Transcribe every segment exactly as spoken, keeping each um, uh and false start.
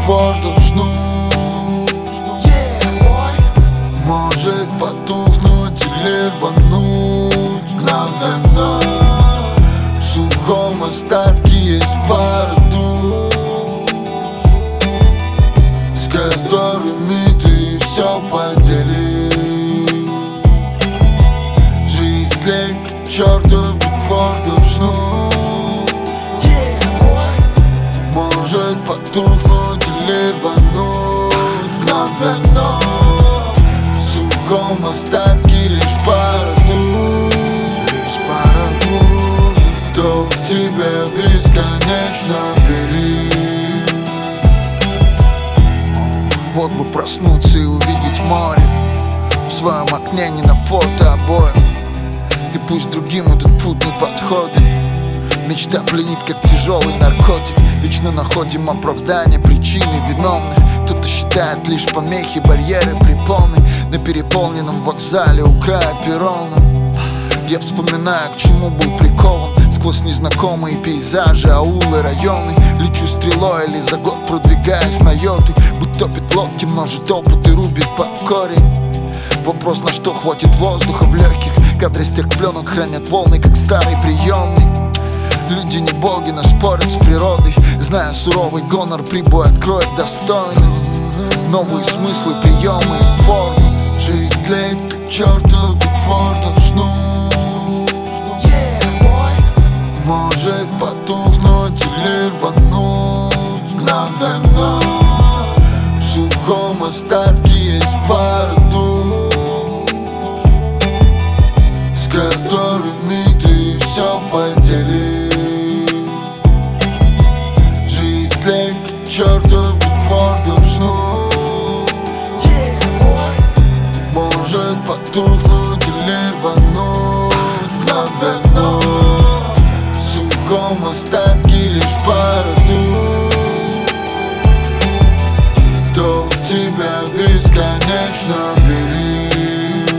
воздушную. Может потухнуть или рвануть мгновенно. В сухом остатке есть пара душ, с которыми ты все поделишь. Жизнь тлеет к черту воздушную. Может потухнуть или рвануть мгновенно. В сухом остатке лишь пара душ, лишь пара душ, кто в тебя бесконечно верит. Вот бы проснуться и увидеть море в своем окне, не на фотообоях. И пусть другим этот путь не подходит. Мечта пленит, как тяжелый наркотик. Вечно находим оправдания, причины виновных. Кто-то считает лишь помехи, барьеры, препоны на переполненном вокзале у края перрона. Я вспоминаю, к чему был прикован. Сквозь незнакомые пейзажи, аулы, районы. Лечу стрелой или за год продвигаясь на йоту. Будь топит лодки, множит опыт и рубит под корень. Вопрос, на что хватит воздуха в легких. Кадры с тех пленок хранят волны, как старый приемный. Люди не боги, но спорят с природой. Зная суровый гонор, прибой откроет достойный. Новые смыслы, приемы и формы. Жизнь тлеет, как чертов воздушную. Может потухнуть или рвануть мгновенно. В сухом остатке есть пара душ, с которыми ты все поделишь. Жизнь тлеет к черту воздушную. Может потухнуть или рвануть мгновенно. В сухом остатке лишь пара душ, кто в тебя бесконечно верит.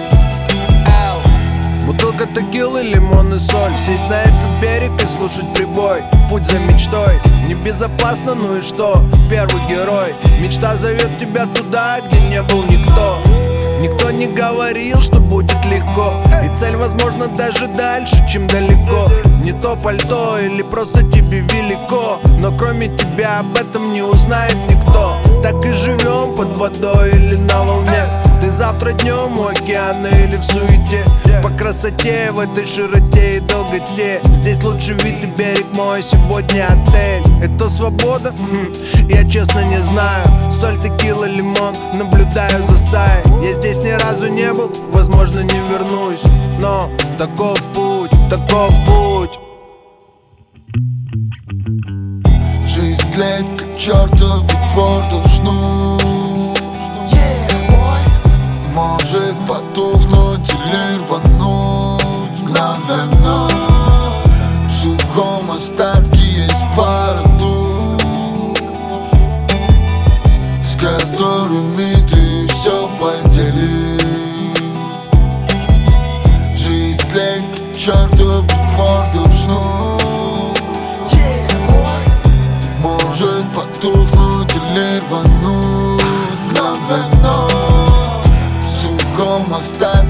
Бутылка текилы, лимон и соль. Сесть на этот берег и слушать прибой. Путь за мечтой, небезопасно, ну и что? Первый герой. Мечта зовет тебя туда, где не был никто. Никто не говорил, что будет легко. И цель, возможно, даже дальше, чем далеко. Не то пальто или просто тебе велико. Но кроме тебя об этом не узнает никто. Так и живем под водой или на волне. Ты завтра днем у океана или в суете. По красоте в этой широте и долготе. Здесь лучший вид и берег мой, сегодня отель. Это свобода? Хм, я честно не знаю. Соль, текила, лимон, наблюдаю за стаей. Я здесь ни разу не был, возможно, не вернусь. Но таков путь, таков путь. Жизнь тлеет, как чертов воздушную. Может потухнуть или рвануть мгновенно. В сухом остатке есть пара душ, с которыми ты все поделишь. Жизнь тлеет, к черту воздушную. Может потухнуть или рвануть мгновенно. В сухом остатке